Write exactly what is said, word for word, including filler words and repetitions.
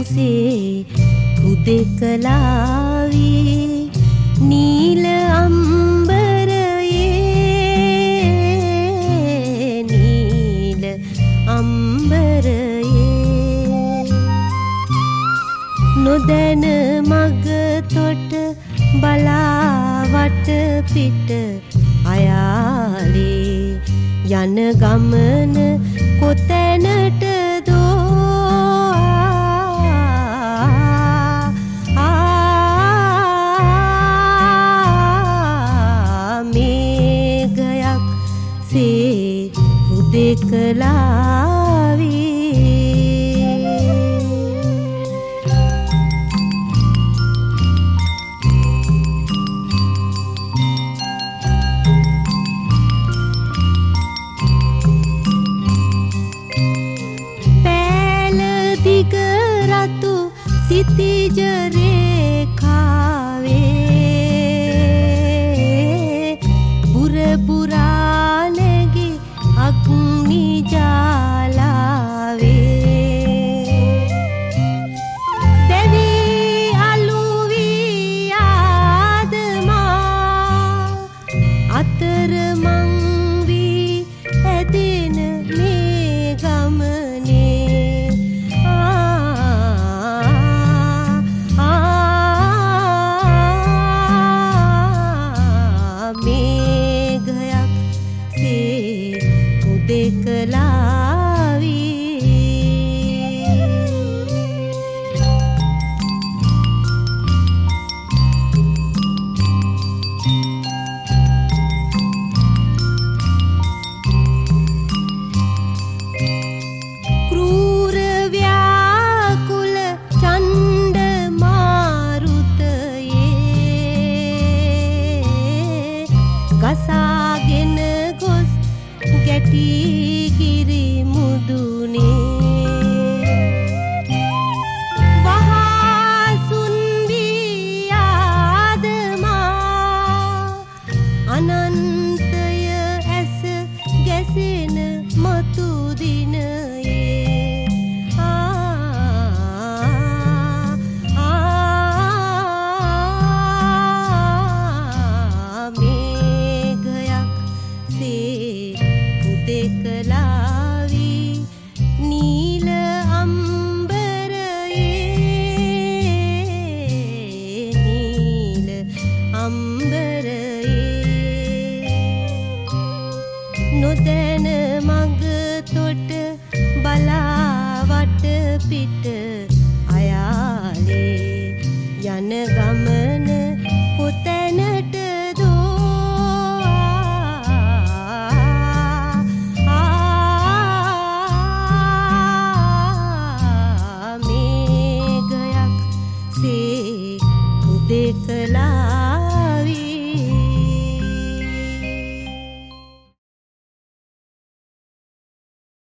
සේ හුදෙකලාවී නීල අම්බරයේ නීල අම්බරයේ නොදැන මග තොට බලා වට පිට අයාලේ යන ගමන කොතැනට දෝ මේඝයක් සේ හුදෙකලාවී සිතිජ රේඛාවේ පුර පුරා නැගි අග්නි ජාලාවේ දෙවි අලුවී ආදමා අතර මං වී ඇදෙන මේ ගමනේ ගසාගෙන ගොස් ගැටි ගිරි මුදුනේ වහසුන් වී ආදමා අනන්තය ඇස ගැසෙන මතු දිනයේ හුදෙකලාවී නීල අම්බරයේ නීල අම්බරයේ නොදැන මග තොට බලා වට පිට අයාලේ යන ගමන කොතැනට මේඝයක් සේ හුදෙක